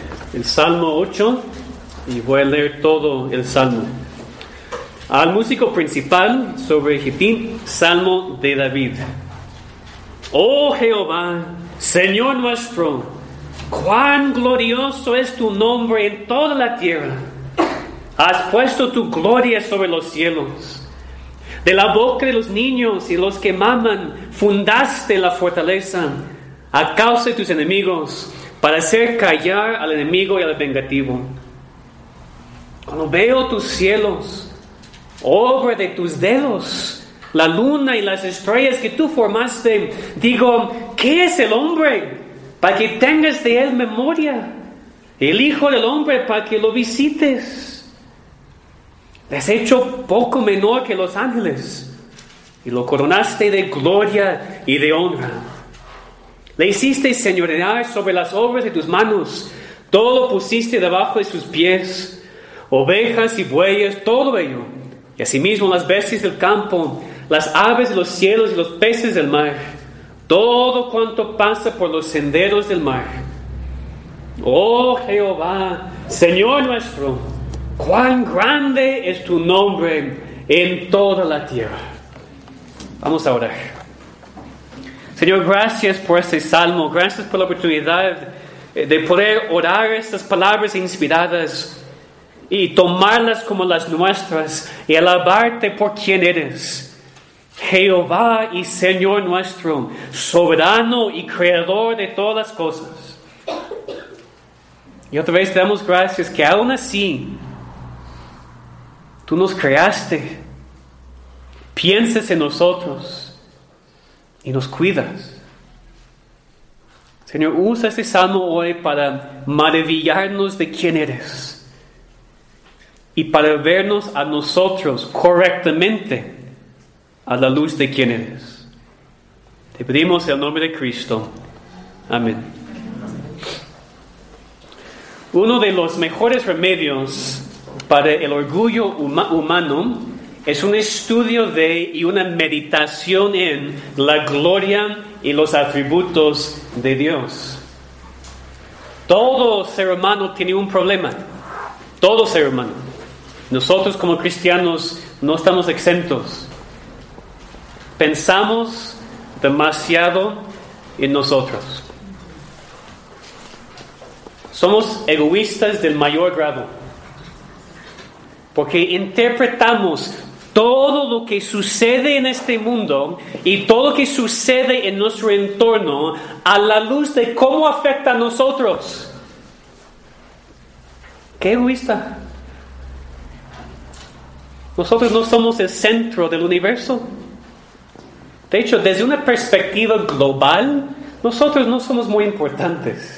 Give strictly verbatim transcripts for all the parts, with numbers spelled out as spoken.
el Salmo ocho y voy a leer todo el Salmo. Al músico principal sobre Gittim, Salmo de David. Oh Jehová, Señor nuestro, cuán glorioso es tu nombre en toda la tierra. Has puesto tu gloria sobre los cielos. De la boca de los niños y los que maman, fundaste la fortaleza a causa de tus enemigos, para hacer callar al enemigo y al vengativo. Cuando veo tus cielos, obra de tus dedos, la luna y las estrellas que tú formaste, digo, ¿qué es el hombre para que tengas de él memoria? El hijo del hombre para que lo visites. Le has hecho poco menor que los ángeles y lo coronaste de gloria y de honra. Le hiciste señorear sobre las obras de tus manos, todo pusiste debajo de sus pies, ovejas y bueyes, todo ello, y asimismo las bestias del campo, las aves de los cielos y los peces del mar, todo cuanto pasa por los senderos del mar. Oh Jehová, Señor nuestro, cuán grande es tu nombre en toda la tierra. Vamos a orar. Señor, gracias por este salmo, gracias por la oportunidad de poder orar estas palabras inspiradas y tomarlas como las nuestras y alabarte por quien eres. Jehová y Señor nuestro, soberano y creador de todas las cosas. Y otra vez te damos gracias que aún así tú nos creaste, piensas en nosotros y nos cuidas. Señor, usa este salmo hoy para maravillarnos de quién eres y para vernos a nosotros correctamente a la luz de quién eres. Te pedimos en el nombre de Cristo. Amén. Uno de los mejores remedios para el orgullo huma- humano es un estudio de y una meditación en la gloria y los atributos de Dios. Todo ser humano tiene un problema. Todo ser humano. Nosotros como cristianos no estamos exentos. Pensamos demasiado en nosotros. Somos egoístas del mayor grado. Porque interpretamos todo lo que sucede en este mundo y todo lo que sucede en nuestro entorno a la luz de cómo afecta a nosotros. ¡Qué egoísta! Nosotros no somos el centro del universo. De hecho, desde una perspectiva global, nosotros no somos muy importantes.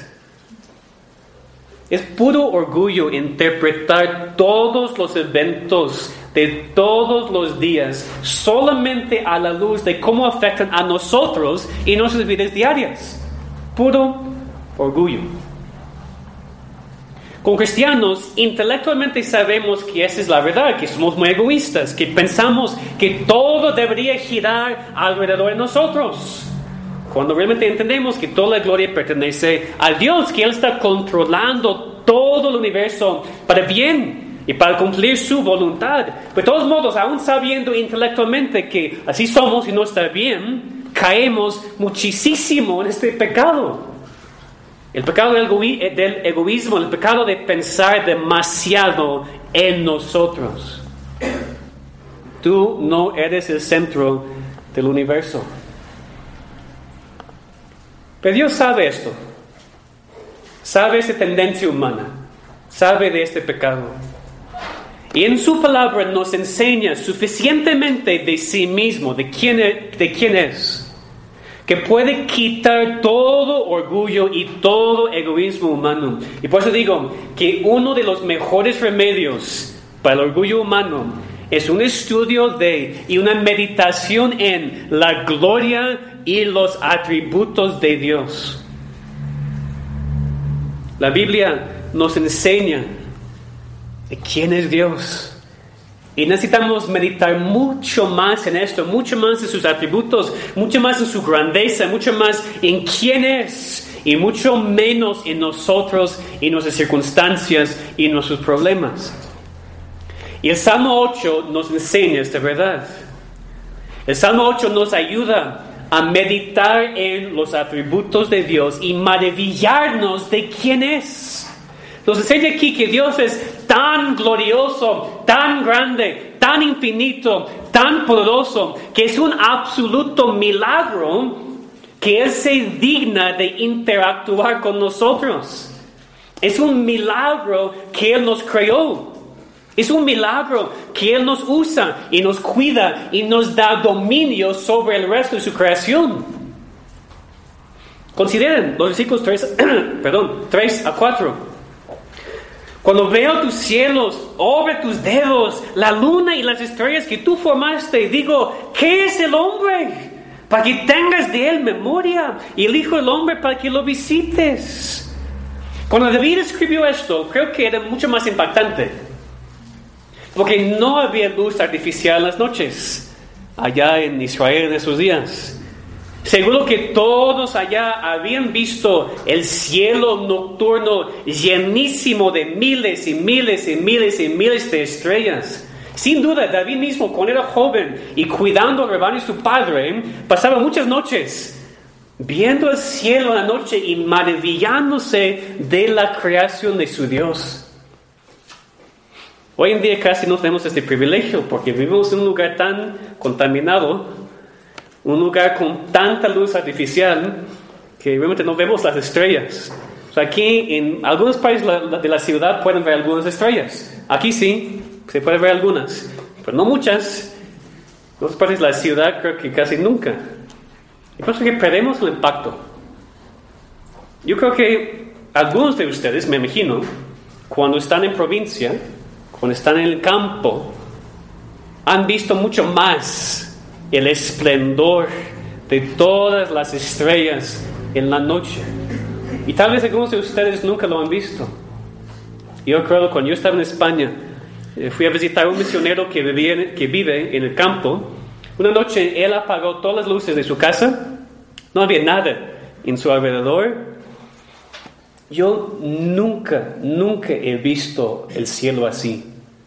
Es puro orgullo interpretar todos los eventos de todos los días solamente a la luz de cómo afectan a nosotros y nuestras vidas diarias. Puro orgullo. Como cristianos, intelectualmente sabemos que esa es la verdad, que somos muy egoístas, que pensamos que todo debería girar alrededor de nosotros. Cuando realmente entendemos que toda la gloria pertenece a Dios, que Él está controlando todo el universo para bien y para cumplir su voluntad. De todos modos, aún sabiendo intelectualmente que así somos y no está bien, caemos muchísimo en este pecado. El pecado del, egoí- del egoísmo, el pecado de pensar demasiado en nosotros. Tú no eres el centro del universo. Pero Dios sabe esto. Sabe esa tendencia humana. Sabe de este pecado. Y en su palabra nos enseña suficientemente de sí mismo, de quién es, de quién es, que puede quitar todo orgullo y todo egoísmo humano. Y por eso digo que uno de los mejores remedios para el orgullo humano es un estudio de y una meditación en la gloria y los atributos de Dios. La Biblia nos enseña de quién es Dios. Y necesitamos meditar mucho más en esto, mucho más en sus atributos, mucho más en su grandeza, mucho más en quién es y mucho menos en nosotros y nuestras circunstancias y nuestros problemas. Y el Salmo ocho nos enseña esta verdad. El Salmo ocho nos ayuda a meditar en los atributos de Dios y maravillarnos de quién es. Nos enseña aquí que Dios es tan glorioso, tan grande, tan infinito, tan poderoso, que es un absoluto milagro que Él se digna de interactuar con nosotros. Es un milagro que Él nos creó. Es un milagro que Él nos usa y nos cuida y nos da dominio sobre el resto de su creación. Consideren los versículos tres, perdón, tres a cuatro. Cuando veo tus cielos, obra tus dedos, la luna y las estrellas que tú formaste, digo, ¿qué es el hombre? Para que tengas de él memoria, y el Hijo del Hombre para que lo visites. Cuando David escribió esto, creo que era mucho más impactante. Porque no había luz artificial en las noches, allá en Israel en esos días. Seguro que todos allá habían visto el cielo nocturno llenísimo de miles y miles y miles y miles de estrellas. Sin duda, David mismo, cuando era joven y cuidando al rebaño de su padre, pasaba muchas noches viendo el cielo en la noche y maravillándose de la creación de su Dios. Hoy en día casi no tenemos este privilegio porque vivimos en un lugar tan contaminado, un lugar con tanta luz artificial que realmente no vemos las estrellas. O sea, aquí en algunos países de la ciudad pueden ver algunas estrellas. Aquí sí, se puede ver algunas, pero no muchas. En otras partes de la ciudad creo que casi nunca. Y por eso que perdemos el impacto. Yo creo que algunos de ustedes, me imagino, cuando están en provincia, cuando están en el campo, han visto mucho más el esplendor de todas las estrellas en la noche. Y tal vez algunos de ustedes nunca lo han visto. Yo recuerdo cuando yo estaba en España, eh, fui a visitar a un misionero que, vivía, que vive en el campo. Una noche él apagó todas las luces de su casa. No había nada en su alrededor. Yo nunca, nunca he visto el cielo así,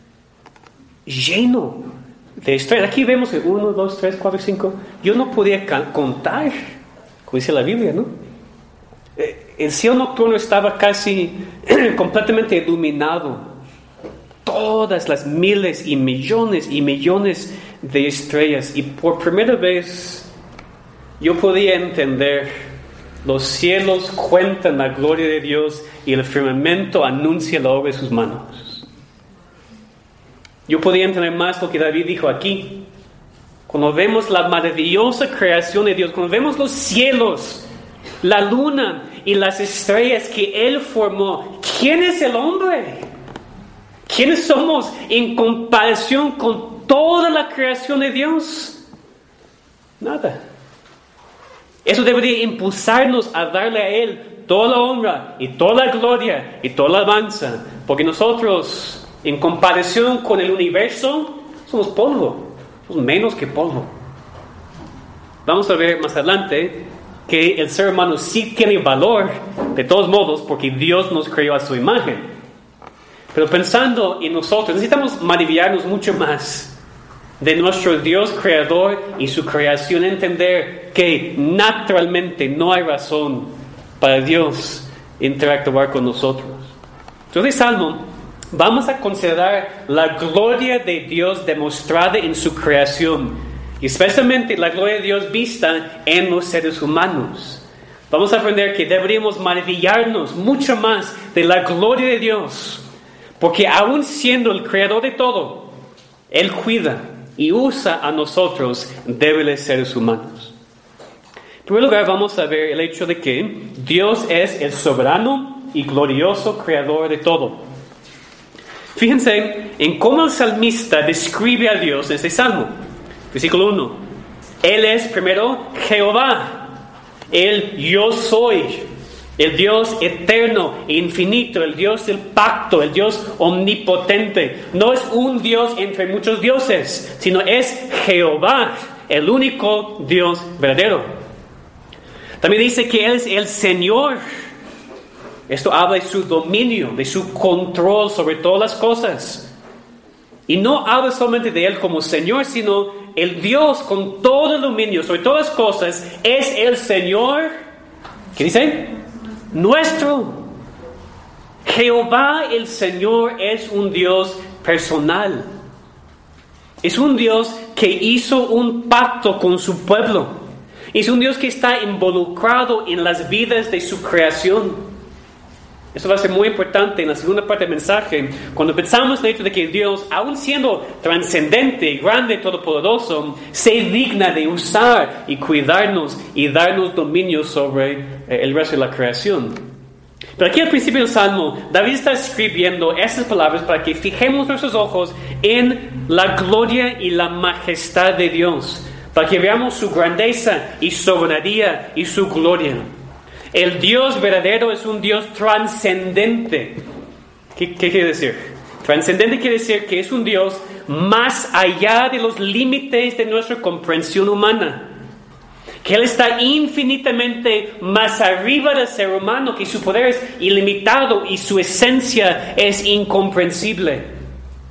lleno de estrellas. Aquí vemos que uno, dos, tres, cuatro, cinco. Yo no podía contar, como dice la Biblia, ¿no? El cielo nocturno estaba casi completamente iluminado. Todas las miles y millones y millones de estrellas. Y por primera vez yo podía entender: los cielos cuentan la gloria de Dios y el firmamento anuncia la obra de sus manos. Yo podía entender más lo que David dijo aquí. Cuando vemos la maravillosa creación de Dios, cuando vemos los cielos, la luna y las estrellas que Él formó, ¿quién es el hombre? ¿Quiénes somos en comparación con toda la creación de Dios? Nada. Eso debería impulsarnos a darle a Él toda la honra y toda la gloria y toda la alabanza, porque nosotros, en comparación con el universo, somos polvo, somos menos que polvo. Vamos a ver más adelante que el ser humano sí tiene valor, de todos modos, porque Dios nos creó a su imagen. Pero pensando en nosotros, necesitamos maravillarnos mucho más de nuestro Dios creador y su creación, entender que naturalmente no hay razón para Dios interactuar con nosotros. Entonces, Salmo, vamos a considerar la gloria de Dios demostrada en su creación, y especialmente la gloria de Dios vista en los seres humanos. Vamos a aprender que deberíamos maravillarnos mucho más de la gloria de Dios, porque aún siendo el creador de todo, Él cuida y usa a nosotros, débiles seres humanos. En primer lugar, vamos a ver el hecho de que Dios es el soberano y glorioso creador de todo. Fíjense en cómo el salmista describe a Dios en este salmo. Versículo uno. Él es primero Jehová, el yo soy, el Dios eterno e infinito, el Dios del pacto, el Dios omnipotente. No es un Dios entre muchos dioses, sino es Jehová, el único Dios verdadero. También dice que Él es el Señor. Esto habla de su dominio, de su control sobre todas las cosas. Y no habla solamente de Él como Señor, sino el Dios con todo el dominio sobre todas las cosas es el Señor. ¿Qué dice? Nuestro. Jehová el Señor es un Dios personal. Es un Dios que hizo un pacto con su pueblo. Es un Dios que está involucrado en las vidas de su creación. Eso va a ser muy importante en la segunda parte del mensaje. Cuando pensamos en el hecho de que Dios, aun siendo trascendente, grande, todopoderoso, se digna de usar y cuidarnos y darnos dominio sobre el resto de la creación. Pero aquí al principio del Salmo, David está escribiendo estas palabras para que fijemos nuestros ojos en la gloria y la majestad de Dios, para que veamos su grandeza y soberanía y su gloria. El Dios verdadero es un Dios trascendente. ¿Qué, qué quiere decir? Trascendente quiere decir que es un Dios más allá de los límites de nuestra comprensión humana. Que Él está infinitamente más arriba del ser humano, que su poder es ilimitado y su esencia es incomprensible.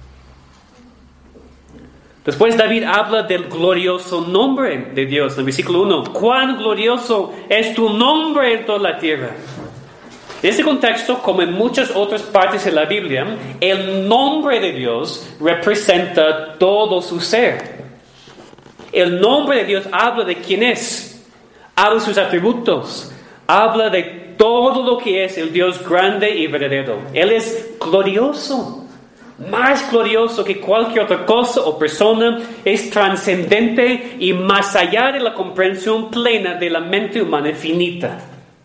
Después David habla del glorioso nombre de Dios en el versículo uno. ¡Cuán glorioso es tu nombre en toda la tierra! En este contexto, como en muchas otras partes de la Biblia, el nombre de Dios representa todo su ser. El nombre de Dios habla de quién es, habla de sus atributos, habla de todo lo que es el Dios grande y verdadero. Él es glorioso. Más glorioso que cualquier otra cosa o persona, es trascendente y más allá de la comprensión plena de la mente humana infinita.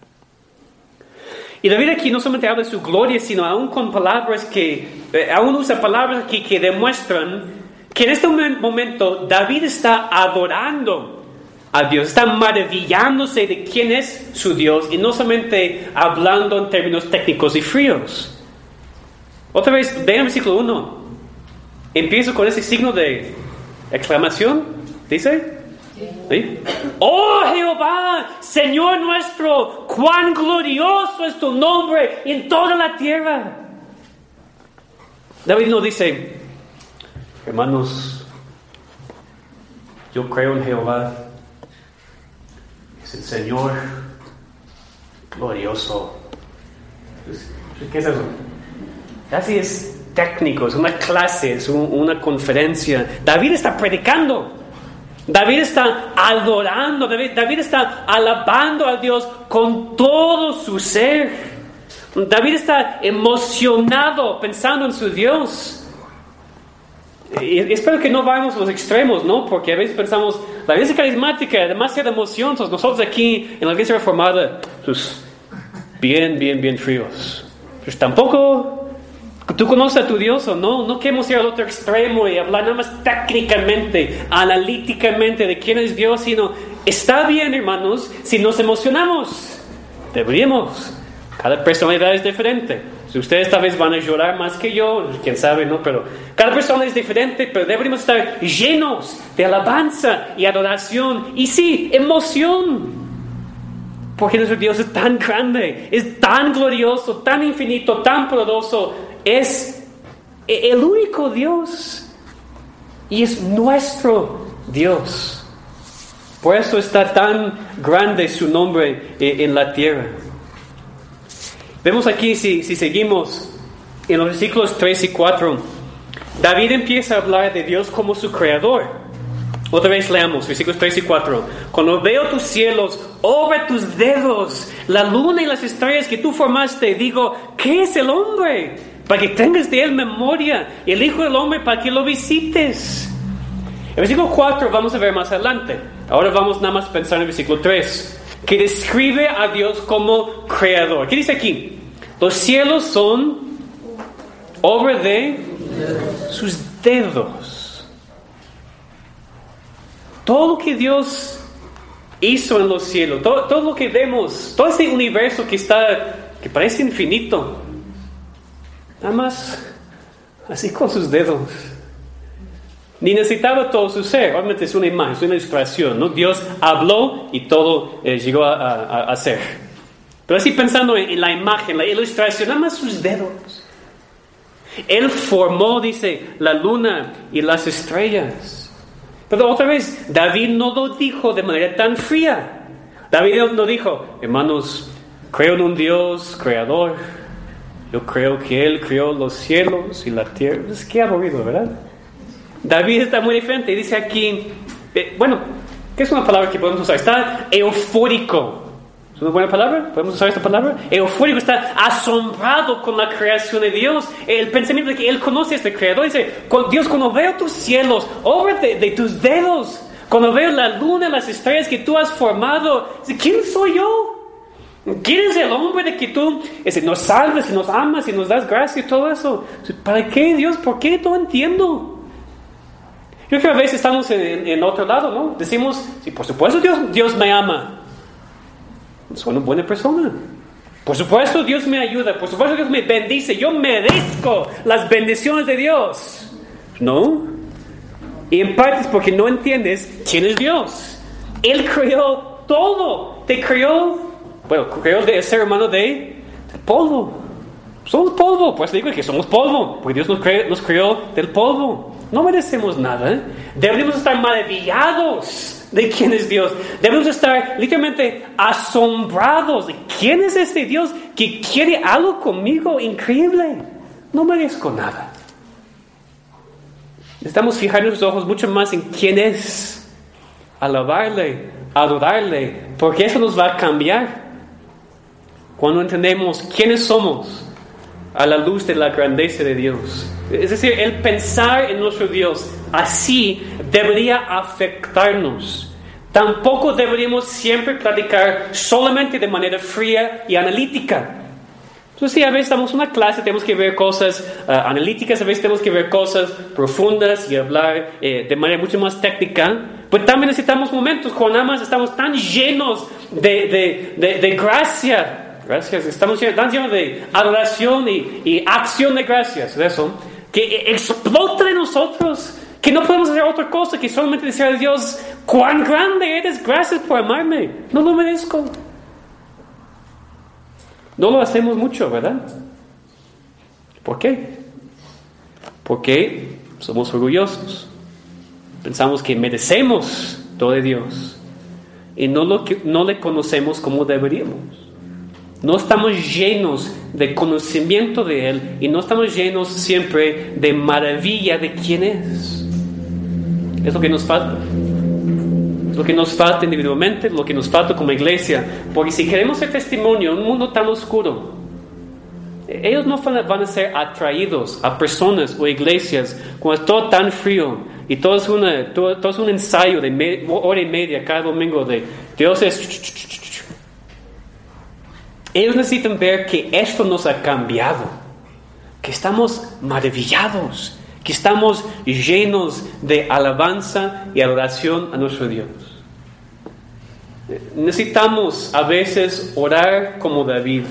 Y David aquí no solamente habla de su gloria, sino aún con palabras que, eh, aún usa palabras aquí que demuestran que en este momento David está adorando a Dios, está maravillándose de quién es su Dios y no solamente hablando en términos técnicos y fríos. Otra vez, vean el versículo uno. Empiezo con ese signo de exclamación. ¿Dice? ¿Sí? ¡Oh Jehová, Señor nuestro! ¡Cuán glorioso es tu nombre en toda la tierra! David no dice, hermanos, yo creo en Jehová. Es el Señor glorioso. ¿Qué es eso? Casi es técnico, es una clase, es un, una conferencia. David está predicando. David está adorando. David, David está alabando a Dios con todo su ser. David está emocionado pensando en su Dios. Y espero que no vayamos a los extremos, ¿no? Porque a veces pensamos, la iglesia carismática, demasiada emoción. Entonces nosotros aquí en la iglesia reformada, pues, bien, bien, bien fríos. Pues tampoco... ¿Tú conoces a tu Dios o no? No queremos ir al otro extremo y hablar nada más técnicamente, analíticamente de quién es Dios, sino está bien, hermanos, si nos emocionamos. Deberíamos. Cada personalidad es diferente. Si ustedes tal vez van a llorar más que yo, quién sabe, ¿no? Pero cada persona es diferente, pero deberíamos estar llenos de alabanza y adoración. Y sí, emoción. Porque nuestro Dios es tan grande, es tan glorioso, tan infinito, tan poderoso. Es el único Dios y es nuestro Dios. Por eso está tan grande su nombre en la tierra. Vemos aquí, si, si seguimos en los versículos tres y cuatro, David empieza a hablar de Dios como su creador. Otra vez leamos, versículos tres y cuatro. Cuando veo tus cielos, obra tus dedos, la luna y las estrellas que tú formaste, digo, ¿qué es el hombre? Para que tengas de él memoria, y el Hijo del Hombre para que lo visites. El versículo cuatro vamos a ver más adelante. Ahora vamos nada más a pensar en el versículo tres, que describe a Dios como creador. ¿Qué dice aquí? Los cielos son obra de sus dedos. Todo lo que Dios hizo en los cielos, todo, todo lo que vemos, todo ese universo que está, que parece infinito, nada más así con sus dedos ni necesitaba todo su ser. Obviamente es una imagen, es una ilustración, ¿no? Dios habló y todo eh, llegó a, a, a ser. Pero así pensando en, en la imagen, la ilustración, nada más sus dedos. Él formó, dice, la luna y las estrellas. Pero otra vez, David no lo dijo de manera tan fría. David no dijo, hermanos, creo en un Dios creador. Yo creo que Él creó los cielos y la tierra. Es que aburrido, ¿verdad? David está muy diferente. Dice aquí, eh, bueno, ¿qué es una palabra que podemos usar? Está eufórico. ¿Es una buena palabra? ¿Podemos usar esta palabra? Eufórico, está asombrado con la creación de Dios. El pensamiento de que Él conoce a este creador. Dice, Dios, cuando veo tus cielos, obra de, de tus dedos, cuando veo la luna, las estrellas que tú has formado, dice, ¿quién soy yo? ¿Quién es el hombre de que tú ese, nos salves y nos amas y nos das gracia y todo eso? ¿Para qué, Dios? ¿Por qué? No entiendo. Yo creo que a veces estamos en, en otro lado, ¿no? Decimos, sí, por supuesto Dios, Dios me ama. Soy una buena persona. Por supuesto Dios me ayuda. Por supuesto Dios me bendice. Yo merezco las bendiciones de Dios. ¿No? Y en parte es porque no entiendes quién es Dios. Él creó todo. Te creó. Bueno, creó el ser humano de, de polvo. Somos polvo, pues digo que somos polvo, porque Dios nos, cre, nos creó del polvo. No merecemos nada. ¿eh? Deberíamos estar maravillados de quién es Dios. Debemos estar literalmente asombrados de quién es este Dios que quiere algo conmigo increíble. No merezco nada. Necesitamos fijar nuestros ojos mucho más en quién es, alabarle, adorarle, porque eso nos va a cambiar. Cuando entendemos quiénes somos a la luz de la grandeza de Dios. Es decir, el pensar en nuestro Dios así debería afectarnos. Tampoco deberíamos siempre platicar solamente de manera fría y analítica. Entonces, sí, a veces estamos en una clase, tenemos que ver cosas uh, analíticas, a veces tenemos que ver cosas profundas y hablar eh, de manera mucho más técnica. Pero también necesitamos momentos cuando nada más estamos tan llenos de, de, de, de gracia. Gracias, estamos tan llenos de adoración y, y acción de gracias, de eso, que explota de nosotros, que no podemos hacer otra cosa que solamente decir a Dios, cuán grande eres, gracias por amarme, no lo merezco. No lo hacemos mucho, ¿verdad? ¿Por qué? Porque somos orgullosos, pensamos que merecemos todo de Dios y no, lo que, no le conocemos como deberíamos. No estamos llenos de conocimiento de Él y no estamos llenos siempre de maravilla de quién es. Es lo que nos falta. Es lo que nos falta individualmente, lo que nos falta como iglesia. Porque si queremos ser testimonio en un mundo tan oscuro, ellos no van a ser atraídos a personas o iglesias cuando es todo tan frío y todo es, una, todo, todo es un ensayo de me, hora y media cada domingo de Dios es... Ellos necesitan ver que esto nos ha cambiado, que estamos maravillados, que estamos llenos de alabanza y adoración a nuestro Dios. Necesitamos a veces orar como David,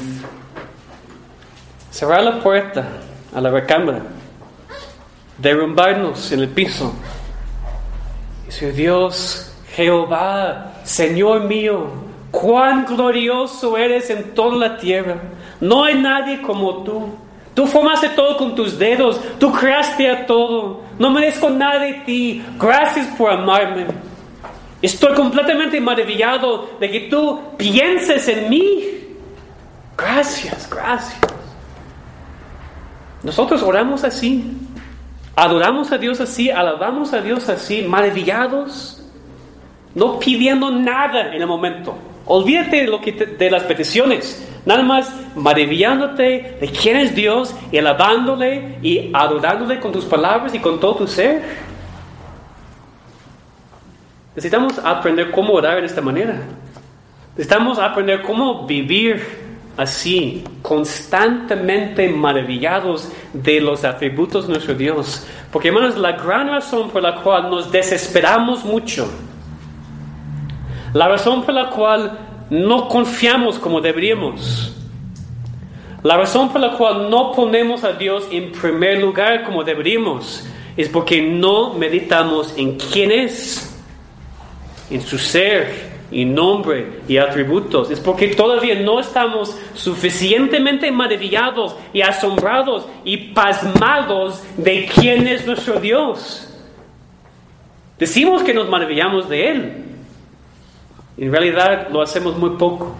cerrar la puerta a la recámara, derrumbarnos en el piso y decir, Dios, Jehová, Señor mío, cuán glorioso eres en toda la tierra. No hay nadie como tú. Tú formaste todo con tus dedos. Tú creaste a todo. No merezco nada de ti. Gracias por amarme. Estoy completamente maravillado de que tú pienses en mí. Gracias, gracias. Nosotros oramos así. Adoramos a Dios así. Alabamos a Dios así. Maravillados. No pidiendo nada en el momento. Olvídate de, lo que te, de las peticiones. Nada más maravillándote de quién es Dios y alabándole y adorándole con tus palabras y con todo tu ser. Necesitamos aprender cómo orar de esta manera. Necesitamos aprender cómo vivir así, constantemente maravillados de los atributos de nuestro Dios. Porque, hermanos, la gran razón por la cual nos desesperamos mucho, la razón por la cual no confiamos como deberíamos, la razón por la cual no ponemos a Dios en primer lugar como deberíamos, es porque no meditamos en quién es, en su ser y nombre y atributos. Es porque todavía no estamos suficientemente maravillados y asombrados y pasmados de quién es nuestro Dios. Decimos que nos maravillamos de Él. En realidad lo hacemos muy poco.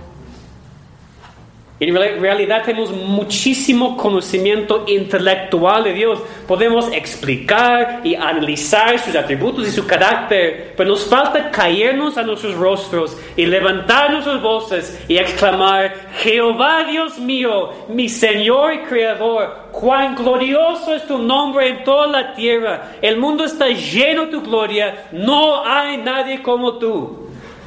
En realidad tenemos muchísimo conocimiento intelectual de Dios. Podemos explicar y analizar sus atributos y su carácter, pero nos falta caernos a nuestros rostros y levantar nuestras voces y exclamar: Jehová Dios mío, mi Señor y Creador, cuán glorioso es tu nombre en toda la tierra. El mundo está lleno de tu gloria, no hay nadie como tú.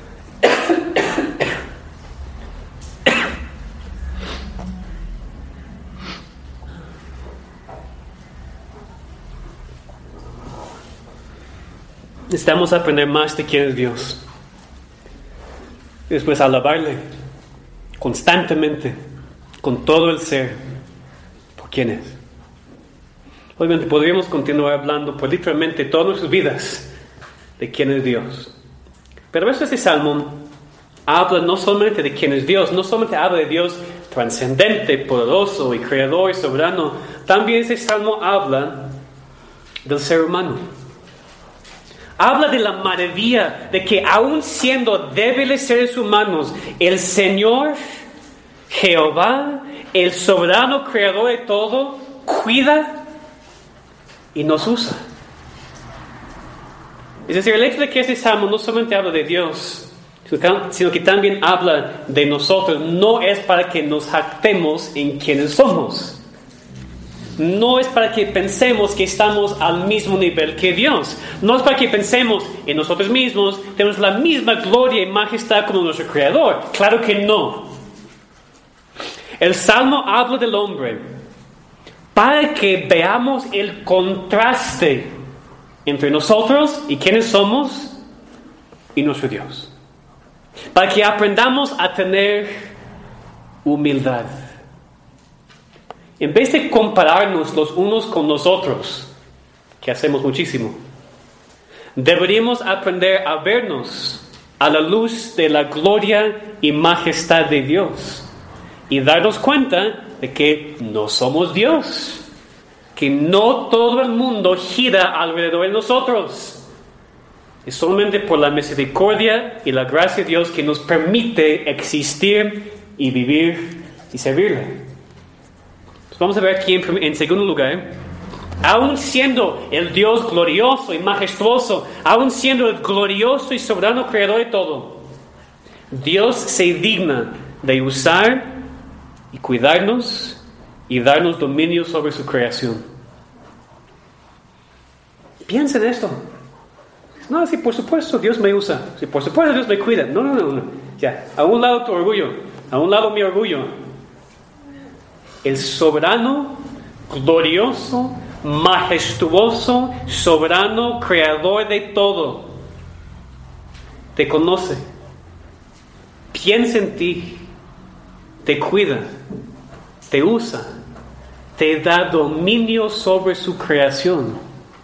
Necesitamos aprender más de quién es Dios. Después alabarle constantemente, con todo el ser, por quién es. Obviamente podríamos continuar hablando por literalmente todas nuestras vidas de quién es Dios. Pero este salmo habla no solamente de quién es Dios, no solamente habla de Dios trascendente, poderoso y creador y soberano. También este salmo habla del ser humano. Habla de la maravilla de que aun siendo débiles seres humanos, el Señor, Jehová, el soberano creador de todo, cuida y nos usa. Es decir, el hecho de que este salmo no solamente habla de Dios, sino que también habla de nosotros, no es para que nos jactemos en quienes somos. No es para que pensemos que estamos al mismo nivel que Dios. No es para que pensemos en nosotros mismos, tenemos la misma gloria y majestad como nuestro Creador. Claro que no. El Salmo habla del hombre para que veamos el contraste entre nosotros y quienes somos y nuestro Dios. Para que aprendamos a tener humildad. En vez de compararnos los unos con los otros, que hacemos muchísimo, deberíamos aprender a vernos a la luz de la gloria y majestad de Dios y darnos cuenta de que no somos Dios, que no todo el mundo gira alrededor de nosotros. Es solamente por la misericordia y la gracia de Dios que nos permite existir y vivir y servirle. Vamos a ver aquí en, en segundo lugar, aun siendo el Dios glorioso y majestuoso, aun siendo el glorioso y soberano creador de todo, Dios se digna de usar y cuidarnos y darnos dominio sobre su creación. Piensa en esto. No, sí, por supuesto Dios me usa, sí, por supuesto Dios me cuida. No, no, no, no. Ya, a un lado tu orgullo, a un lado mi orgullo. El soberano, glorioso, majestuoso, soberano, creador de todo, te conoce, piensa en ti, te cuida, te usa, te da dominio sobre su creación.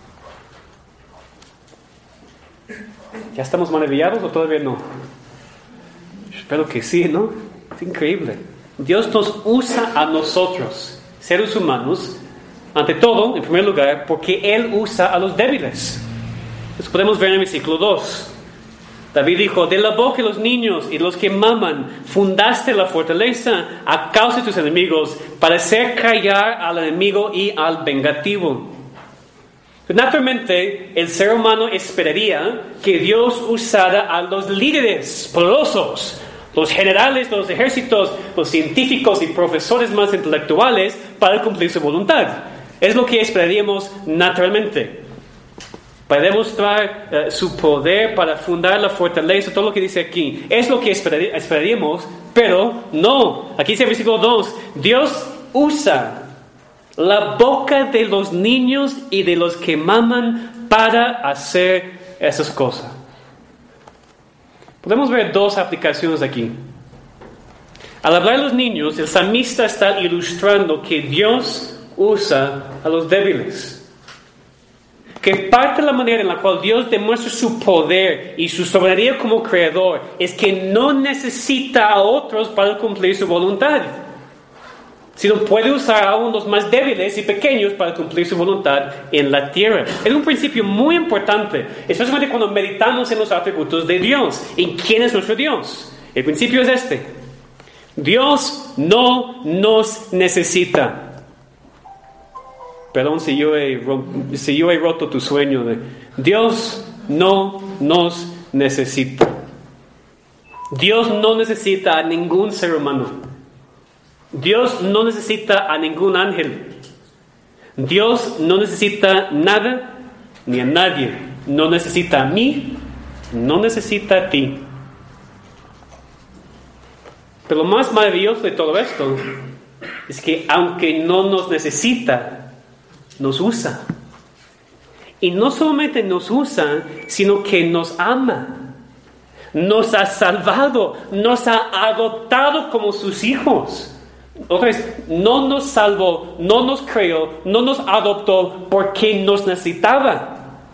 ¿Ya estamos maravillados o todavía no? Espero que sí, ¿no? Es increíble. Dios nos usa a nosotros, seres humanos, ante todo, en primer lugar, porque Él usa a los débiles. Eso podemos ver en el versículo dos. David dijo: de la boca de los niños y de los que maman, fundaste la fortaleza a causa de tus enemigos, para hacer callar al enemigo y al vengativo. Naturalmente, el ser humano esperaría que Dios usara a los líderes poderosos, los generales de los ejércitos, los científicos y profesores más intelectuales para cumplir su voluntad. Es lo que esperaríamos naturalmente. Para demostrar uh, su poder, para fundar la fortaleza, todo lo que dice aquí. Es lo que esperar- esperaríamos, pero no. Aquí dice el versículo dos. Dios usa la boca de los niños y de los que maman para hacer esas cosas. Podemos ver dos aplicaciones aquí. Al hablar de los niños, el salmista está ilustrando que Dios usa a los débiles. que parte de la manera en la cual Dios demuestra su poder y su soberanía como creador es que no necesita a otros para cumplir su voluntad, sino puede usar a unos más débiles y pequeños para cumplir su voluntad en la tierra. Es un principio muy importante, especialmente cuando meditamos en los atributos de Dios, en quién es nuestro Dios. El principio es este: Dios no nos necesita. Perdón si yo he, si yo he roto tu sueño de Dios no nos necesita. Dios no necesita a ningún ser humano. Dios no necesita a ningún ángel. Dios no necesita nada ni a nadie. No necesita a mí, no necesita a ti. Pero lo más maravilloso de todo esto es que aunque no nos necesita, nos usa. Y no solamente nos usa, sino que nos ama. Nos ha salvado, nos ha adoptado como sus hijos. Otra vez, no nos salvó, no nos creó, no nos adoptó porque nos necesitaba.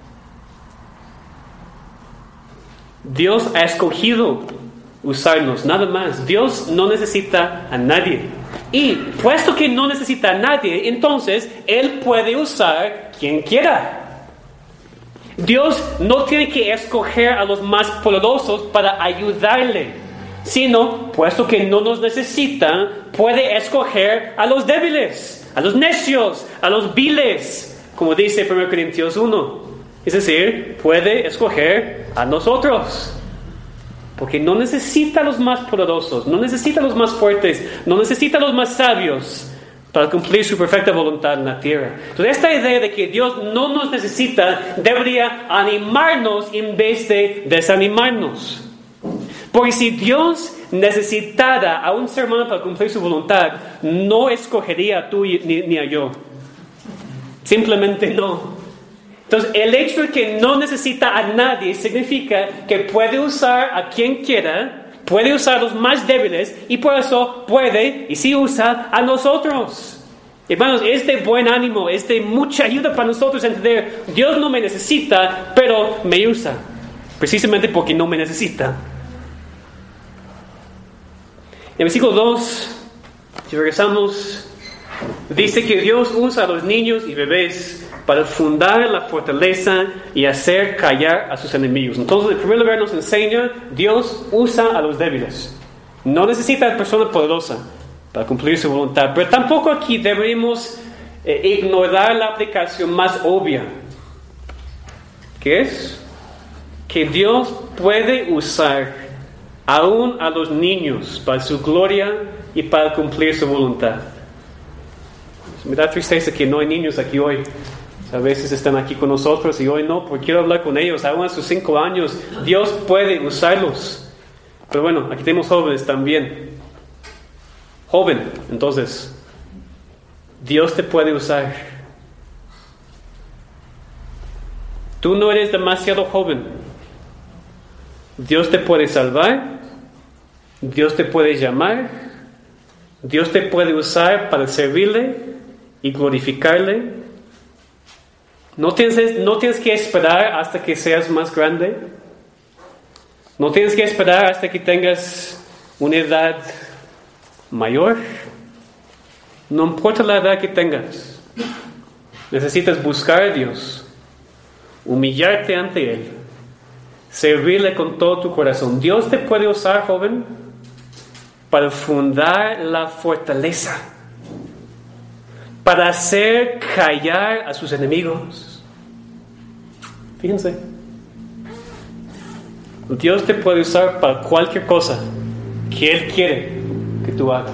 Dios ha escogido usarnos, nada más. Dios no necesita a nadie. Y puesto que no necesita a nadie, entonces Él puede usar quien quiera. Dios no tiene que escoger a los más poderosos para ayudarle, sino, puesto que no nos necesita, puede escoger a los débiles, a los necios, a los viles, como dice primera Corintios uno. Es decir, puede escoger a nosotros. Porque no necesita a los más poderosos, no necesita a los más fuertes, no necesita a los más sabios para cumplir su perfecta voluntad en la tierra. Entonces, esta idea de que Dios no nos necesita debería animarnos en vez de desanimarnos. Porque si Dios necesitara a un ser humano para cumplir su voluntad, no escogería a tú ni, ni a yo. Simplemente no. Entonces, el hecho de que no necesita a nadie significa que puede usar a quien quiera, puede usar a los más débiles y por eso puede y sí usa a nosotros. Hermanos, es de buen ánimo, es de mucha ayuda para nosotros entender: Dios no me necesita, pero me usa, precisamente porque no me necesita. En el versículo dos, si regresamos, dice que Dios usa a los niños y bebés para fundar la fortaleza y hacer callar a sus enemigos. Entonces, en primer lugar nos enseña: Dios usa a los débiles. No necesita a persona poderosa para cumplir su voluntad. Pero tampoco aquí debemos eh, ignorar la aplicación más obvia, que es que Dios puede usar aún a los niños para su gloria y para cumplir su voluntad. Me da tristeza que no hay niños aquí hoy. A veces están aquí con nosotros y hoy no, porque quiero hablar con ellos. Aún a sus cinco años, Dios puede usarlos. Pero bueno, aquí tenemos jóvenes también. Joven, entonces, Dios te puede usar. Tú no eres demasiado joven. Dios te puede salvar. Dios te puede llamar. Dios te puede usar para servirle y glorificarle. No tienes, no tienes que esperar hasta que seas más grande. No tienes que esperar hasta que tengas una edad mayor. No importa la edad que tengas. Necesitas buscar a Dios, humillarte ante Él, servirle con todo tu corazón. Dios te puede usar, joven, para fundar la fortaleza, para hacer callar a sus enemigos. Fíjense, Dios te puede usar para cualquier cosa que Él quiere que tú hagas.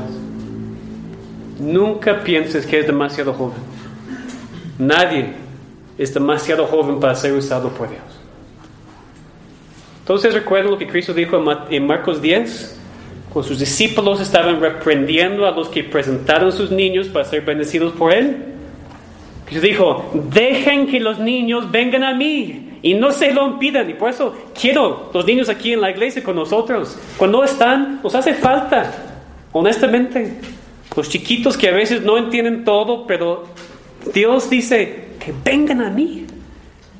Nunca pienses que es demasiado joven. Nadie es demasiado joven para ser usado por Dios. Entonces, ¿recuerdan lo que Cristo dijo en Marcos diez? Cuando sus discípulos estaban reprendiendo a los que presentaron sus niños para ser bendecidos por Él. Cristo dijo: dejen que los niños vengan a mí y no se lo impidan. Y por eso quiero los niños aquí en la iglesia con nosotros. Cuando no están, nos hace falta, honestamente. Los chiquitos que a veces no entienden todo, pero Dios dice que vengan a mí.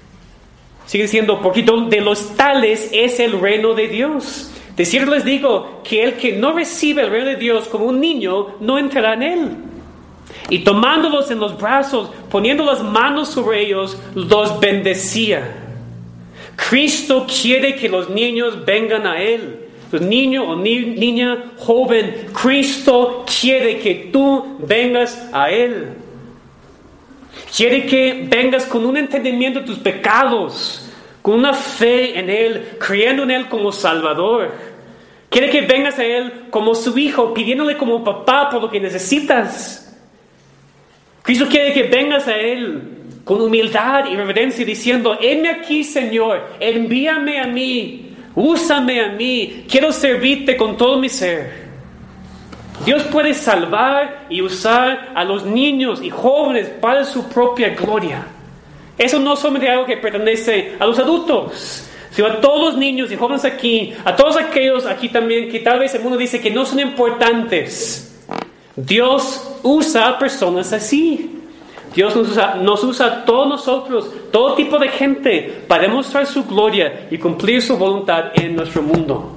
Sigue diciendo, porque de los tales es el reino de Dios. De cierto les digo que el que no recibe el reino de Dios como un niño, no entrará en él. Y tomándolos en los brazos, poniendo las manos sobre ellos, los bendecía. Cristo quiere que los niños vengan a Él. Los niños o ni, niña joven, Cristo quiere que tú vengas a Él. Quiere que vengas con un entendimiento de tus pecados, con una fe en Él, creyendo en Él como Salvador. Quiere que vengas a Él como su hijo, pidiéndole como papá por lo que necesitas. Cristo quiere que vengas a Él con humildad y reverencia, diciendo, heme aquí, Señor, envíame a mí, úsame a mí, quiero servirte con todo mi ser. Dios puede salvar y usar a los niños y jóvenes para su propia gloria. Eso no es solamente algo que pertenece a los adultos, sino a todos los niños y jóvenes aquí, a todos aquellos aquí también que tal vez el mundo dice que no son importantes. Dios usa a personas así. Dios nos usa, nos usa a todos nosotros, todo tipo de gente, para demostrar su gloria y cumplir su voluntad en nuestro mundo.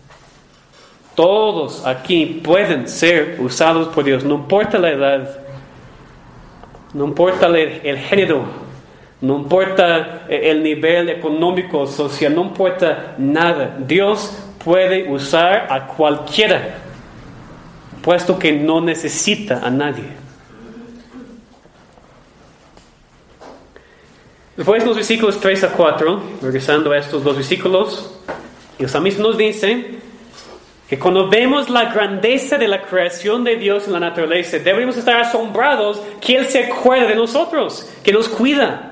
Todos aquí pueden ser usados por Dios, no importa la edad, no importa el, el género, no importa el nivel económico, social, no importa nada. Dios puede usar a cualquiera, puesto que no necesita a nadie. Después, en los versículos tres a cuatro, regresando a estos dos versículos, el salmista nos dice que cuando vemos la grandeza de la creación de Dios en la naturaleza, deberíamos estar asombrados que Él se acuerde de nosotros, que nos cuida.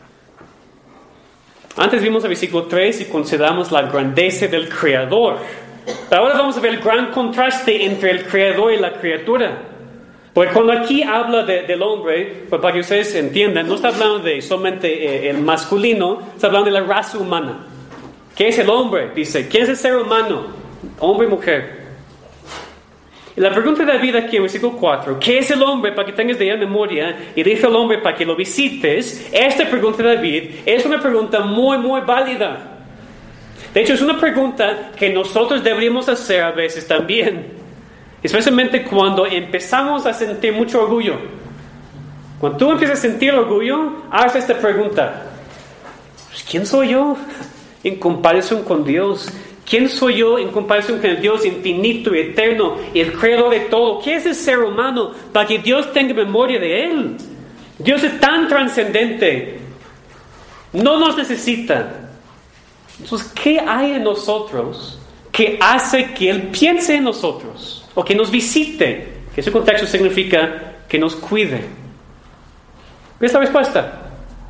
Antes vimos el versículo tres y consideramos la grandeza del Creador. Pero ahora vamos a ver el gran contraste entre el Creador y la criatura. Porque cuando aquí habla de, del hombre, pues para que ustedes entiendan, no está hablando de solamente eh, el masculino, está hablando de la raza humana. ¿Qué es el hombre? Dice, ¿quién es el ser humano? Hombre y mujer. Y la pregunta de David aquí en versículo cuatro, ¿qué es el hombre? Para que tengas de ella memoria, y dice el hombre para que lo visites. Esta pregunta de David es una pregunta muy, muy válida. De hecho, es una pregunta que nosotros deberíamos hacer a veces también. Especialmente cuando empezamos a sentir mucho orgullo. Cuando tú empiezas a sentir orgullo, haz esta pregunta. ¿Quién soy yo en comparación con Dios? ¿Quién soy yo en comparación con el Dios infinito y eterno y el creador de todo? ¿Qué es el ser humano para que Dios tenga memoria de él? Dios es tan trascendente. No nos necesita. Entonces, ¿qué hay en nosotros que hace que Él piense en nosotros? O que nos visite, que ese contexto significa que nos cuide. ¿Ves la respuesta?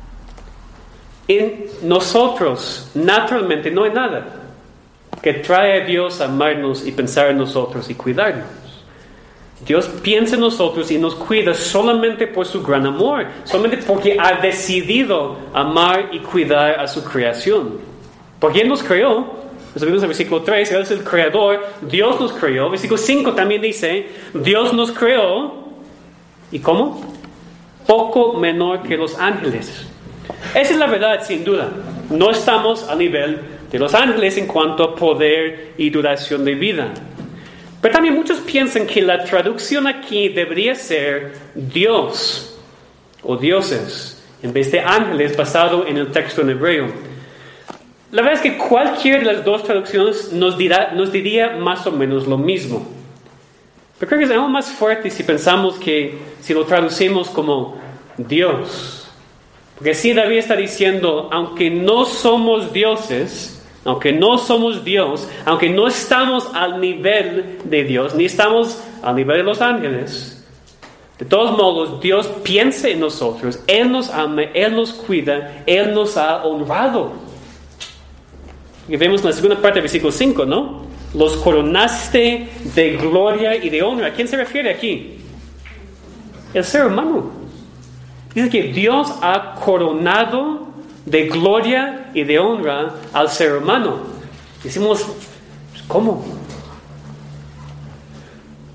En nosotros, naturalmente, no hay nada que trae a Dios a amarnos y pensar en nosotros y cuidarnos. Dios piensa en nosotros y nos cuida solamente por su gran amor, solamente porque ha decidido amar y cuidar a su creación. Porque Él nos creó. Nos vimos en el versículo tres, Él es el creador, Dios nos creó. Versículo cinco también dice, Dios nos creó, ¿y cómo? Poco menor que los ángeles. Esa es la verdad, sin duda. No estamos a nivel de los ángeles en cuanto a poder y duración de vida. Pero también muchos piensan que la traducción aquí debería ser Dios o dioses, en vez de ángeles, basado en el texto en hebreo. La verdad es que cualquiera de las dos traducciones nos, dirá, nos diría más o menos lo mismo. Pero creo que es algo más fuerte si pensamos que si lo traducimos como Dios. Porque sí, David está diciendo, aunque no somos dioses, aunque no somos Dios, aunque no estamos al nivel de Dios, ni estamos al nivel de los ángeles, de todos modos, Dios piensa en nosotros, Él nos ama, Él nos cuida, Él nos ha honrado. Y vemos en la segunda parte del versículo cinco, ¿no? Los coronaste de gloria y de honra. ¿A quién se refiere aquí? El ser humano. Dice que Dios ha coronado de gloria y de honra al ser humano. Decimos, ¿cómo?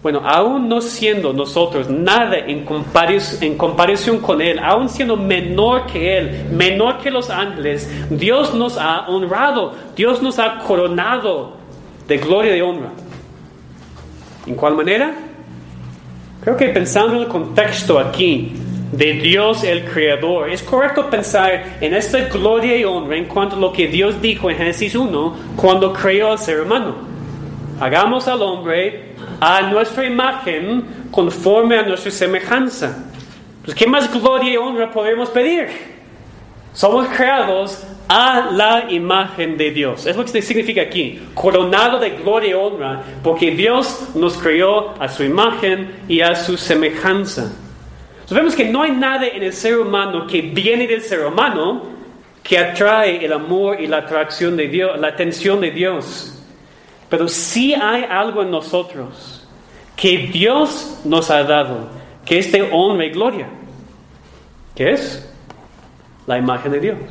Bueno, aún no siendo nosotros nada en comparación, en comparación con Él, aún siendo menor que Él, menor que los ángeles, Dios nos ha honrado, Dios nos ha coronado de gloria y honra. ¿En cuál manera? Creo que pensando en el contexto aquí de Dios el Creador, es correcto pensar en esta gloria y honra en cuanto a lo que Dios dijo en Génesis uno cuando creó al ser humano. Hagamos al hombre a nuestra imagen conforme a nuestra semejanza. Pues, ¿qué más gloria y honra podemos pedir? Somos creados a la imagen de Dios. Es lo que significa aquí, coronado de gloria y honra, porque Dios nos creó a su imagen y a su semejanza. Entonces vemos que no hay nada en el ser humano que viene del ser humano que atrae el amor y la atracción de Dios, la atención de Dios. Pero sí hay algo en nosotros que Dios nos ha dado, que es de honra y gloria. ¿Qué es? La imagen de Dios.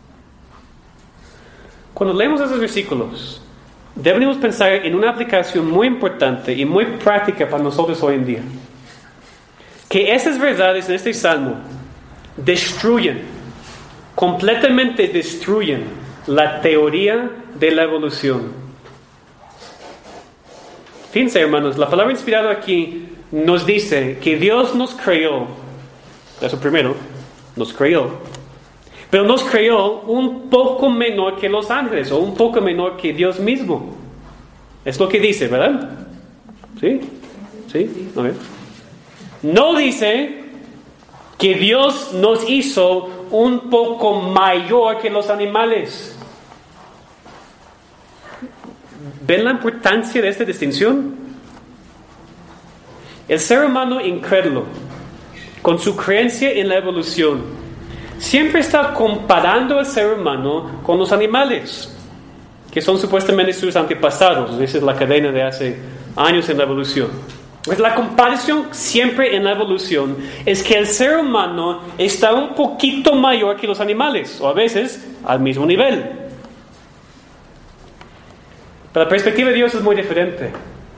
Cuando leemos esos versículos, debemos pensar en una aplicación muy importante y muy práctica para nosotros hoy en día. Que esas verdades en este salmo destruyen, completamente destruyen la teoría de la evolución. Fíjense, hermanos, la palabra inspirada aquí nos dice que Dios nos creó, eso primero, nos creó, pero nos creó un poco menor que los ángeles, o un poco menor que Dios mismo. Es lo que dice, ¿verdad? ¿Sí? ¿Sí? A ver. No dice que Dios nos hizo un poco mayor que los animales. ¿Ven la importancia de esta distinción? El ser humano incrédulo, con su creencia en la evolución, siempre está comparando al ser humano con los animales, que son supuestamente sus antepasados. Esa es la cadena de hace años en la evolución. Pues la comparación siempre en la evolución es que el ser humano está un poquito mayor que los animales, o a veces al mismo nivel. Pero la perspectiva de Dios es muy diferente.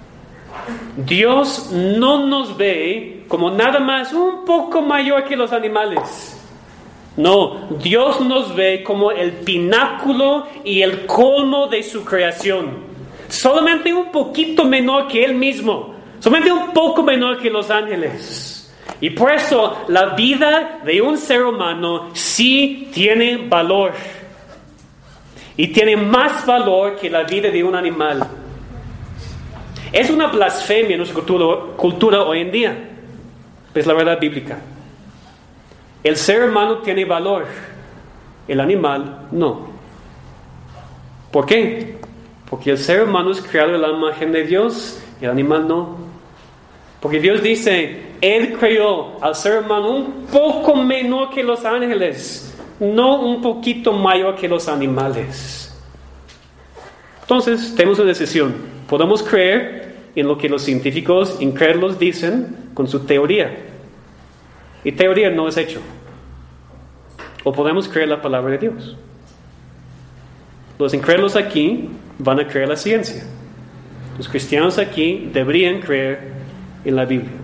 Dios no nos ve como nada más un poco mayor que los animales. No, Dios nos ve como el pináculo y el colmo de su creación. Solamente un poquito menor que Él mismo. Solamente un poco menor que los ángeles. Y por eso la vida de un ser humano sí tiene valor. Y tiene más valor que la vida de un animal. Es una blasfemia en nuestra cultura, cultura hoy en día. Es la verdad bíblica. El ser humano tiene valor. El animal no. ¿Por qué? Porque el ser humano es creado en la imagen de Dios. El animal no. Porque Dios dice, Él creó al ser humano un poco menor que los ángeles. No un poquito mayor que los animales. Entonces, tenemos una decisión. Podemos creer en lo que los científicos incrédulos dicen con su teoría. Y teoría no es hecho. O podemos creer la palabra de Dios. Los incrédulos aquí van a creer la ciencia. Los cristianos aquí deberían creer en la Biblia.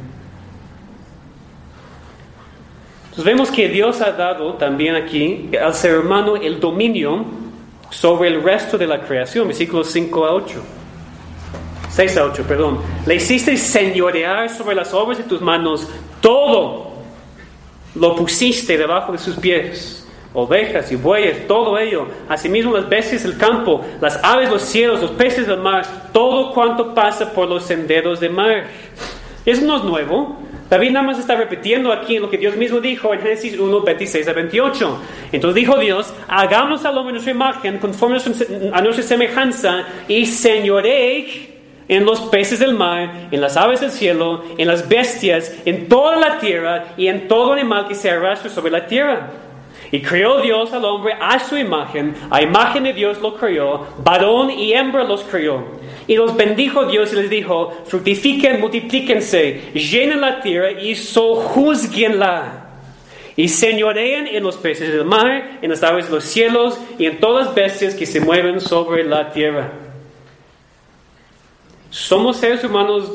Entonces vemos que Dios ha dado también aquí al ser humano el dominio sobre el resto de la creación. Versículos cinco a ocho. seis a ocho, perdón. Le hiciste señorear sobre las obras de tus manos. Todo lo pusiste debajo de sus pies. Ovejas y bueyes, todo ello. Asimismo las bestias del campo, las aves, los cielos, los peces del mar. Todo cuanto pasa por los senderos del mar. Eso no es nuevo. David nada más está repitiendo aquí lo que Dios mismo dijo en Génesis uno, veintiséis a veintiocho. Entonces dijo Dios, hagamos al hombre nuestra imagen, conforme a nuestra semejanza, y señoree en los peces del mar, en las aves del cielo, en las bestias, en toda la tierra, y en todo animal que se arrastra sobre la tierra. Y creó Dios al hombre a su imagen, a imagen de Dios lo creó, varón y hembra los creó. Y los bendijo Dios y les dijo, fructifiquen, multiplíquense, llenen la tierra y sojuzguenla. Y señoreen en los peces del mar, en las aves de los cielos y en todas las bestias que se mueven sobre la tierra. Somos seres humanos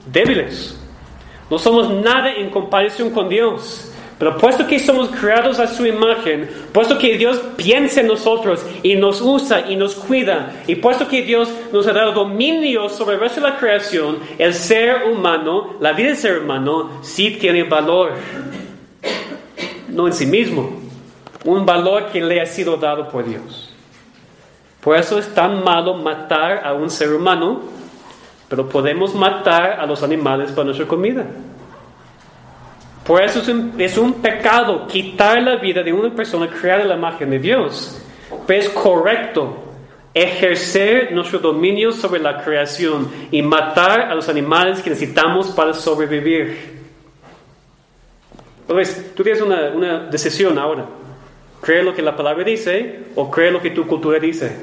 débiles. No somos nada en comparación con Dios. Pero puesto que somos creados a su imagen, puesto que Dios piensa en nosotros y nos usa y nos cuida, y puesto que Dios nos ha dado dominio sobre el resto de la creación, el ser humano, la vida del ser humano, sí tiene valor. No en sí mismo, un valor que le ha sido dado por Dios. Por eso es tan malo matar a un ser humano, pero podemos matar a los animales para nuestra comida. Por eso es un, es un pecado quitar la vida de una persona creada en la imagen de Dios. Pero es correcto ejercer nuestro dominio sobre la creación y matar a los animales que necesitamos para sobrevivir. Entonces, tú tienes una, una decisión ahora. ¿Creer lo que la palabra dice o creer lo que tu cultura dice?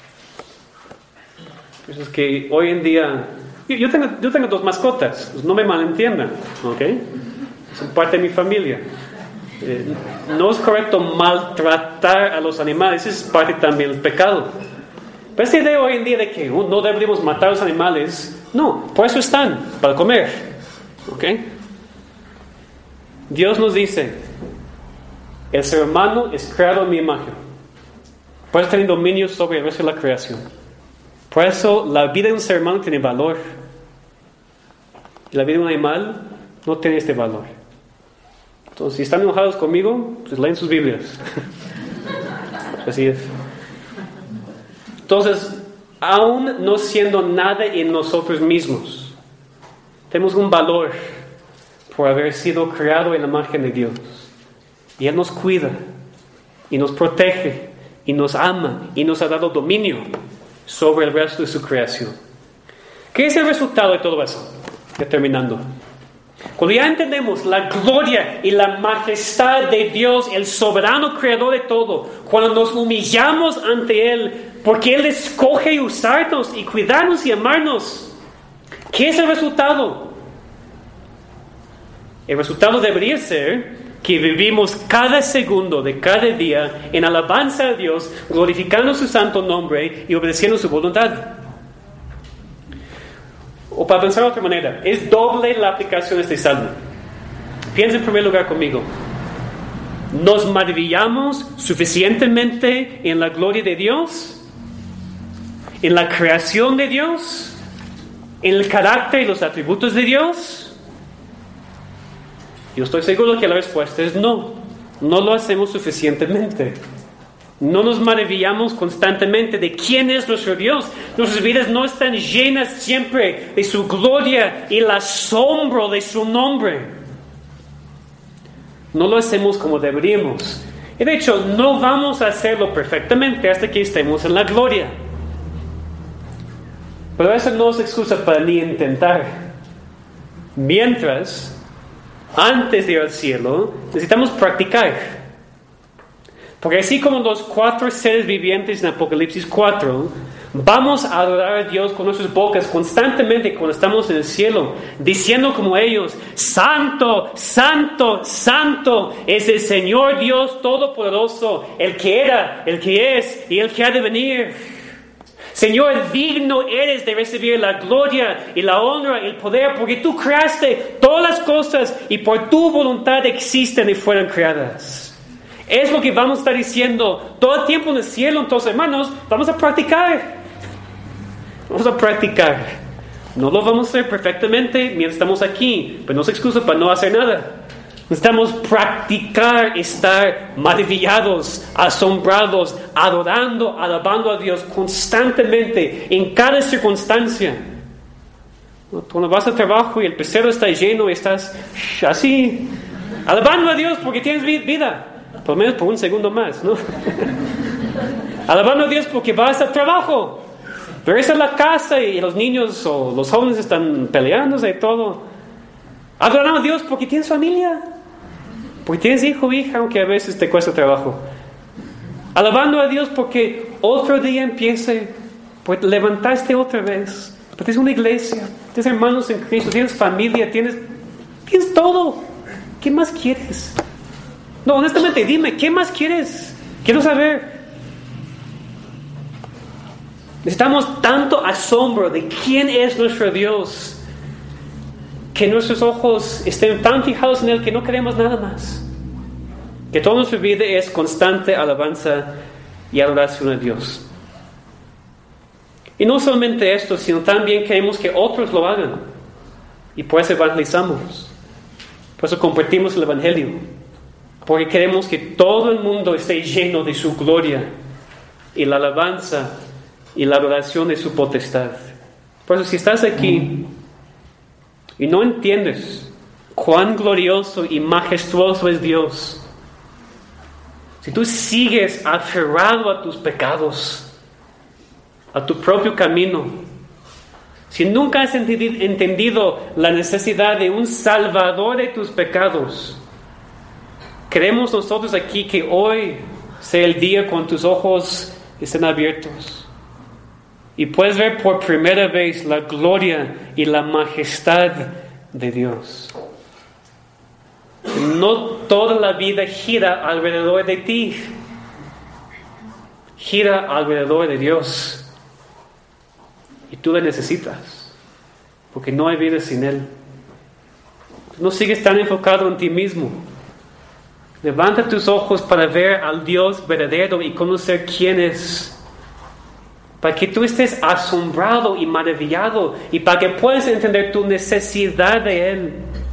Pues es que hoy en día... Yo, yo, tengo, yo tengo dos mascotas, pues no me malentiendan, ¿ok? Son parte de mi familia. Eh, no es correcto maltratar a los animales, es parte también del pecado. Pero esta idea hoy en día de que uh, no deberíamos matar a los animales, no, por eso están, para comer. ¿Ok? Dios nos dice, el ser humano es creado en mi imagen. Por eso tiene dominio sobre el resto de la creación. Por eso la vida de un ser humano tiene valor. Y la vida de un animal no tiene este valor. Entonces, si están enojados conmigo, pues leen sus Biblias. Así es. Entonces, aún no siendo nada en nosotros mismos, tenemos un valor por haber sido creado en la imagen de Dios. Y Él nos cuida, y nos protege, y nos ama, y nos ha dado dominio sobre el resto de su creación. ¿Qué es el resultado de todo eso? Ya terminando. Cuando ya entendemos la gloria y la majestad de Dios, el soberano creador de todo, cuando nos humillamos ante Él, porque Él escoge usarnos y cuidarnos y amarnos, ¿qué es el resultado? El resultado debería ser que vivimos cada segundo de cada día en alabanza a Dios, glorificando su santo nombre y obedeciendo su voluntad. O para pensar de otra manera, es doble la aplicación de este salmo. Piensa en primer lugar conmigo. ¿Nos maravillamos suficientemente en la gloria de Dios? ¿En la creación de Dios? ¿En el carácter y los atributos de Dios? Yo estoy seguro que la respuesta es no. No lo hacemos suficientemente. No nos maravillamos constantemente de quién es nuestro Dios. Nuestras vidas no están llenas siempre de su gloria y el asombro de su nombre. No lo hacemos como deberíamos. Y de hecho, no vamos a hacerlo perfectamente hasta que estemos en la gloria. Pero eso no es excusa para ni intentar. Mientras, antes de ir al cielo, necesitamos practicar. Porque así como los cuatro seres vivientes en Apocalipsis cuatro, vamos a adorar a Dios con nuestras bocas constantemente cuando estamos en el cielo, diciendo como ellos, Santo, Santo, Santo es el Señor Dios Todopoderoso, el que era, el que es y el que ha de venir. Señor, digno eres de recibir la gloria y la honra y el poder, porque tú creaste todas las cosas y por tu voluntad existen y fueron creadas. Es lo que vamos a estar diciendo todo el tiempo en el cielo. Entonces, hermanos, vamos a practicar. Vamos a practicar. No lo vamos a hacer perfectamente mientras estamos aquí, pero no es excusa para no hacer nada. Necesitamos practicar estar maravillados, asombrados, adorando, alabando a Dios constantemente, en cada circunstancia. Cuando vas al trabajo y el pecero está lleno y estás así, alabando a Dios porque tienes vida. Por lo menos por un segundo más, ¿no? Alabando a Dios porque vas al trabajo. Regresas a la casa y los niños o los jóvenes están peleándose y todo. Adorando a Dios porque tienes familia. Porque tienes hijo o hija, aunque a veces te cuesta trabajo. Alabando a Dios porque otro día empieza, pues levantaste otra vez. Porque tienes una iglesia, tienes hermanos en Cristo, tienes familia, tienes, tienes todo. ¿Qué más quieres? No, honestamente, dime, ¿qué más quieres? Quiero saber. Necesitamos tanto asombro de quién es nuestro Dios, que nuestros ojos estén tan fijados en Él que no queremos nada más. Que toda nuestra vida es constante alabanza y adoración a Dios. Y no solamente esto, sino también queremos que otros lo hagan. Y por eso evangelizamos. Por eso compartimos el Evangelio. Porque queremos que todo el mundo esté lleno de su gloria y la alabanza y la adoración de su potestad. Por eso si estás aquí y no entiendes cuán glorioso y majestuoso es Dios, si tú sigues aferrado a tus pecados, a tu propio camino, si nunca has entendido la necesidad de un salvador de tus pecados, queremos nosotros aquí que hoy sea el día cuando tus ojos estén abiertos y puedes ver por primera vez la gloria y la majestad de Dios. No toda la vida gira alrededor de ti, gira alrededor de Dios. Y tú le necesitas, porque no hay vida sin Él. No sigues tan enfocado en ti mismo. Levanta tus ojos para ver al Dios verdadero y conocer quién es. Para que tú estés asombrado y maravillado y para que puedas entender tu necesidad de Él.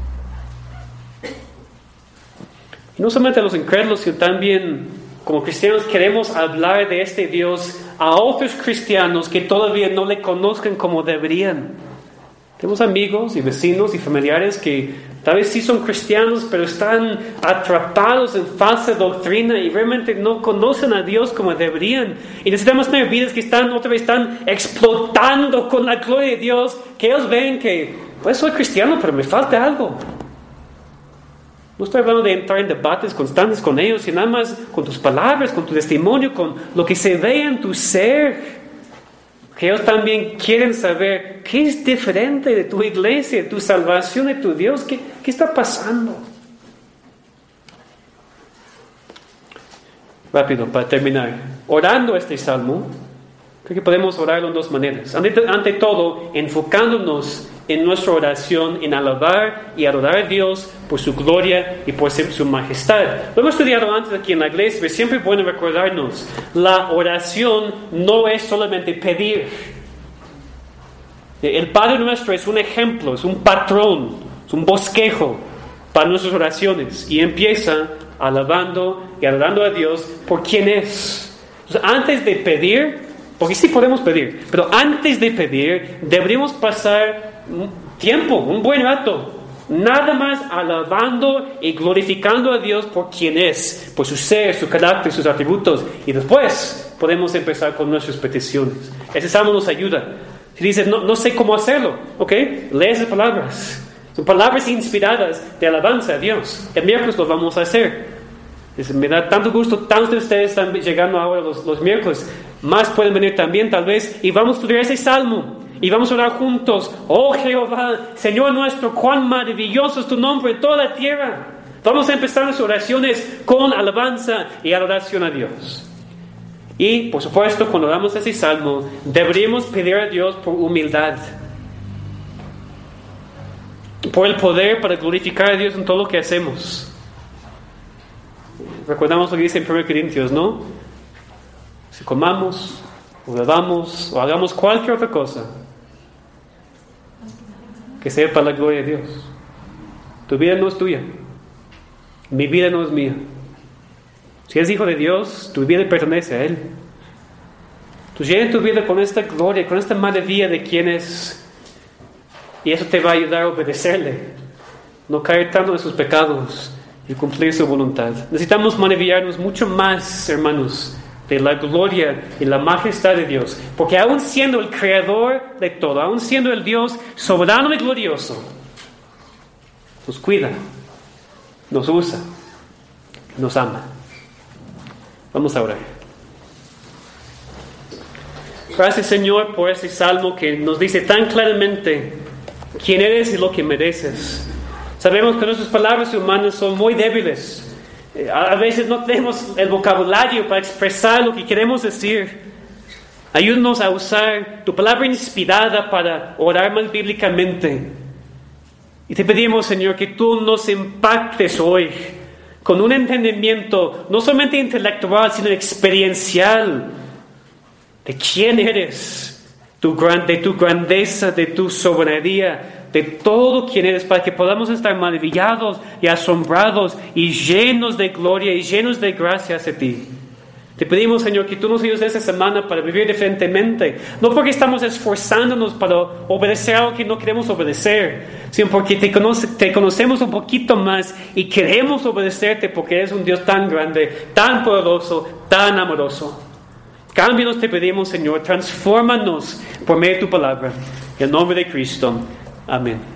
Y no solamente a los incrédulos, sino también como cristianos queremos hablar de este Dios a otros cristianos que todavía no le conozcan como deberían. Tenemos amigos y vecinos y familiares que tal vez sí son cristianos, pero están atrapados en falsa doctrina y realmente no conocen a Dios como deberían. Y necesitamos tener vidas que están otra vez están explotando con la gloria de Dios, que ellos ven que, pues soy cristiano, pero me falta algo. No estoy hablando de entrar en debates constantes con ellos, sino nada más con tus palabras, con tu testimonio, con lo que se ve en tu ser. Que ellos también quieren saber qué es diferente de tu iglesia, de tu salvación, de tu Dios. ¿Qué, qué está pasando? Rápido, para terminar. Orando este salmo, creo que podemos orarlo en dos maneras. Ante, ante todo, enfocándonos en nuestra oración, en alabar y adorar a Dios por su gloria y por su majestad. Lo hemos estudiado antes aquí en la iglesia, pero siempre es bueno recordarnos, la oración no es solamente pedir. El Padre Nuestro es un ejemplo, es un patrón, es un bosquejo para nuestras oraciones y empieza alabando y adorando a Dios por quien es. Entonces, antes de pedir, porque sí podemos pedir, pero antes de pedir deberíamos pasar un tiempo, un buen rato, nada más alabando y glorificando a Dios por quien es, por su ser, su carácter, sus atributos, y después podemos empezar con nuestras peticiones. Ese salmo nos ayuda. Si dices, no, no sé cómo hacerlo, ok, lee esas palabras. Son palabras inspiradas de alabanza a Dios. El miércoles lo vamos a hacer. Dice, me da tanto gusto, tantos de ustedes están llegando ahora los, los miércoles, más pueden venir también tal vez, y vamos a estudiar ese salmo. Y vamos a orar juntos. Oh Jehová, Señor nuestro, cuán maravilloso es tu nombre en toda la tierra. Vamos a empezar nuestras oraciones con alabanza y adoración a Dios. Y por supuesto, cuando oramos ese salmo, deberíamos pedir a Dios por humildad, por el poder para glorificar a Dios en todo lo que hacemos. Recordamos lo que dice en primera Corintios, ¿no? Si comamos, o bebamos, o hagamos cualquier otra cosa, que sea para la gloria de Dios. Tu vida no es tuya, mi vida no es mía. Si eres hijo de Dios, tu vida pertenece a Él. Tú llena tu vida con esta gloria, con esta maravilla de quién es, y eso te va a ayudar a obedecerle, no caer tanto en sus pecados y cumplir su voluntad. Necesitamos maravillarnos mucho más, hermanos, de la gloria y la majestad de Dios, porque aún siendo el creador de todo, aún siendo el Dios soberano y glorioso, nos cuida, nos usa, nos ama. Vamos a orar. Gracias, Señor, por ese salmo que nos dice tan claramente quién eres y lo que mereces. Sabemos que nuestras palabras humanas son muy débiles. A veces no tenemos el vocabulario para expresar lo que queremos decir. Ayúdanos a usar tu palabra inspirada para orar más bíblicamente. Y te pedimos, Señor, que tú nos impactes hoy con un entendimiento no solamente intelectual, sino experiencial de quién eres, tu gran, de tu grandeza, de tu soberanía, de todo quién eres, para que podamos estar maravillados y asombrados y llenos de gloria y llenos de gracia hacia ti. Te pedimos, Señor, que tú nos ayudes esta semana para vivir diferentemente. No porque estamos esforzándonos para obedecer algo que no queremos obedecer, sino porque te, conoce, te conocemos un poquito más y queremos obedecerte porque eres un Dios tan grande, tan poderoso, tan amoroso. Cámbianos, te pedimos, Señor. Transfórmanos por medio de tu palabra. En el nombre de Cristo. Amén.